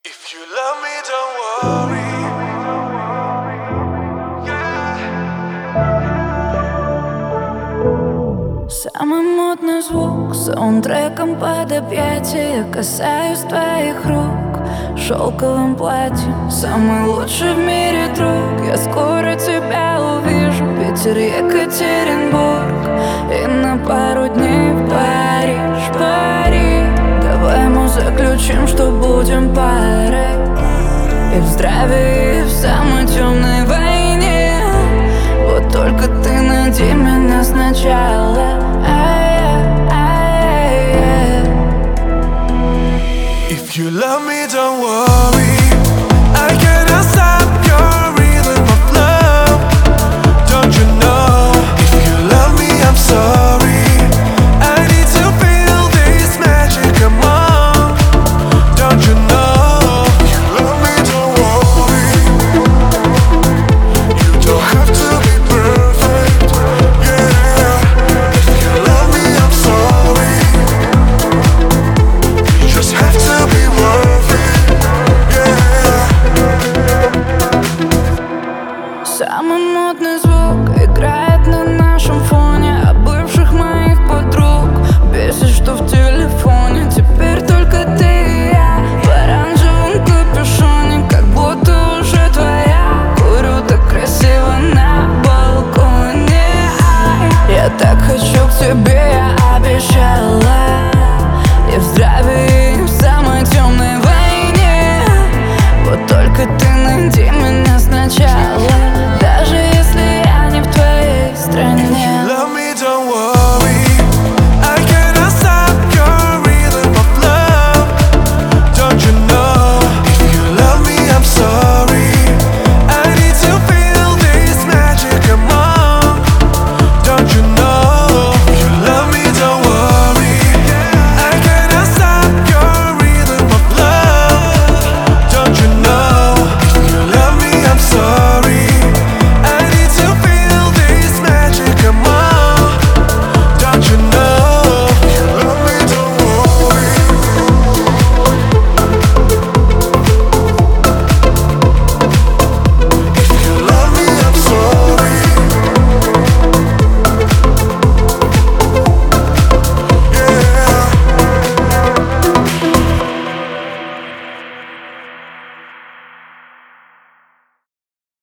If you love me, don't worry. Самый модный звук, саундтреком под объятия. Касаюсь твоих рук шелковым платьем. Самый лучший в мире друг. Я скоро тебя увижу. Питер, Екатеринбург и на пару дней в Париж, Париж. Давай мы заключим, что будем парой. И в здравии, и в самой темной войне. Вот только ты найди меня сначала. If you love me, don't worry. I cannot stop